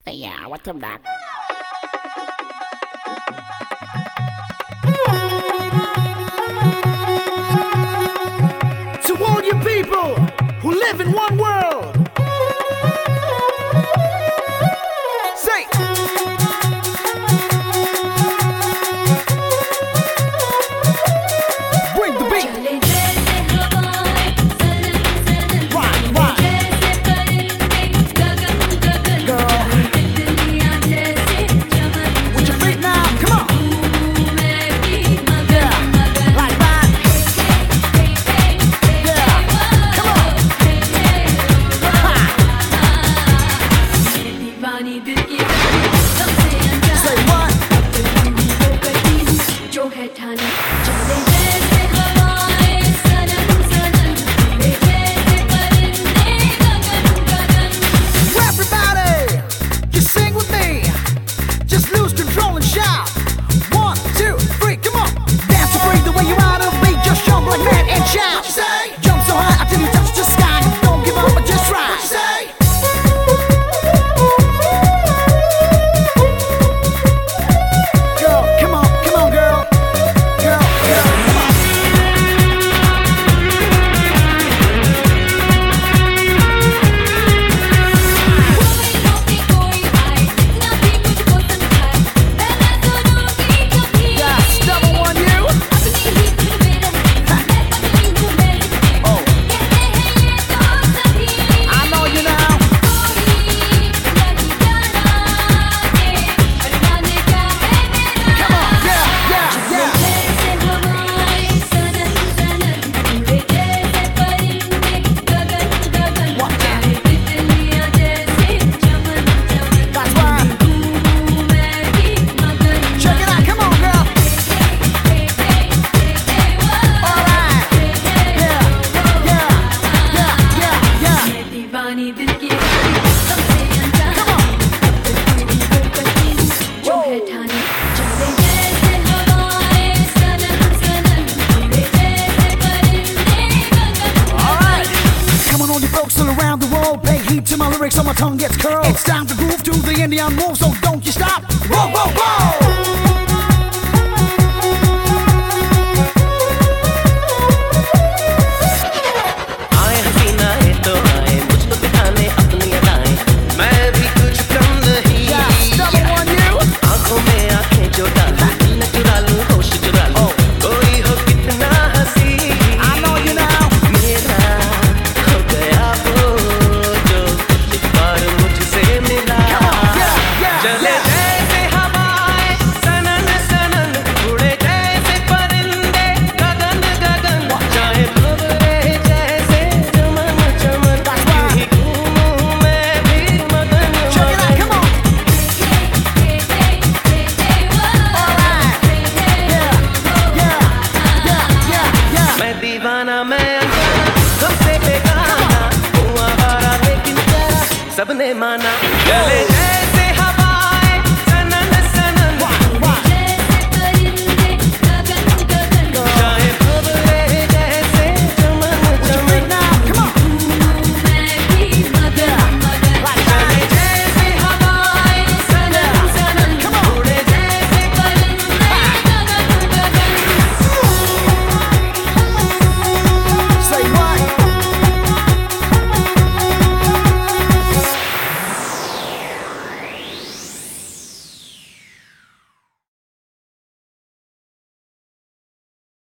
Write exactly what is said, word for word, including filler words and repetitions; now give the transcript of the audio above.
Yeah, what's up, Doc? To all you people who live in one world, say, bring the beat. Right, right. Girl, with your feet now, come on. Yeah, like that. Yeah, come on. Say what? Everybody, just sing with me. Just lose control and shout. One, two, three, come on. Dance to breathe the way you out of me. Just jump like mad and shout. What you say? Jump so high until you touch the sky. Don't give up, but just try. What you say? Girl, come on, come on, girl. Girl, girl, come on. Yeah, stubborn one, you. Oh, I know you now. Come on, yeah, yeah, yeah. What now? That's right. Check it out, come on, girl. All right. Yeah, yeah, yeah, yeah, yeah. Come on. All right. Come on, all you folks all around the world, pay heed to my lyrics so my tongue gets curled. It's time to groove to the Indian move, so don't you stop. Whoa, whoa, whoa. आए हसीना है तो आए मुझको दिखाने अपनी अदाएं मैं भी कुछ कम नहीं Yeah, stubborn one, you. आंखों में आंखें जो डालूं दिल न चुरा लूं होश चुरा लूं कोई हो कितना हंसी I know you now. मेरा हो गया वो जो एक बार मुझसे मिला Come on, yeah, yeah, चले yeah. जैसे हवाएं सनन सनन उड़े जैसे परिंदे गगन गगन चाहे भंवरे जैसे चमन चमन That's right. यूं ही घूमूं मैं भी मगन Check it out, मगन come on. All right. Yeah, yeah, yeah, yeah, yeah. मैं दीवाना मैं अनजाना तुमसे बेगाना हूँ आवारा लेकिन तेरा सबने माना चले जैसे